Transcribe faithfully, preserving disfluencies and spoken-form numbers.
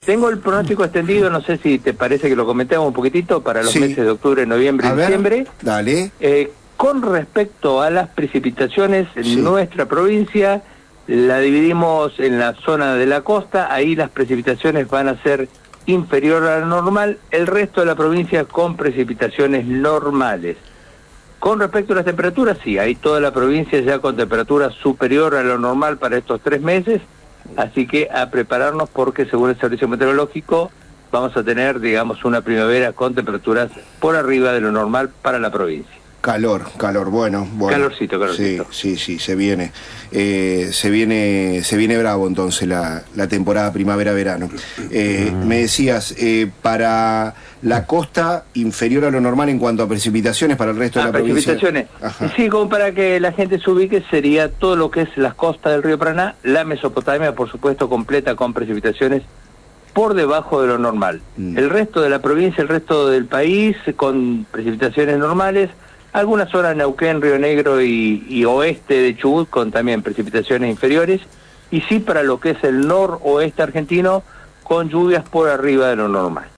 Tengo el pronóstico extendido, no sé si te parece que lo comentemos un poquitito, para los sí. meses de octubre, noviembre y diciembre. Dale. Eh, con respecto a las precipitaciones en sí. nuestra provincia, la dividimos en la zona de la costa, ahí las precipitaciones van a ser inferior a lo normal, el resto de la provincia con precipitaciones normales. Con respecto a las temperaturas, sí, hay toda la provincia ya con temperatura superior a lo normal para estos tres meses, así que a prepararnos porque según el servicio meteorológico vamos a tener, digamos, una primavera con temperaturas por arriba de lo normal para la provincia. Calor, calor, bueno, bueno. Calorcito, calorcito. Sí, sí, sí, se viene. Eh, se viene, se viene bravo entonces la, la temporada primavera-verano. Eh, mm. Me decías, eh, para la costa inferior a lo normal en cuanto a precipitaciones para el resto ah, de la precipitaciones. provincia. Ajá. Sí, como para que la gente se ubique, sería todo lo que es las costas del río Paraná, la Mesopotamia, por supuesto, completa con precipitaciones por debajo de lo normal. Mm. El resto de la provincia, el resto del país, con precipitaciones normales. Algunas zonas, Neuquén, Río Negro y, y oeste de Chubut con también precipitaciones inferiores, y sí para lo que es el noroeste argentino con lluvias por arriba de lo normal.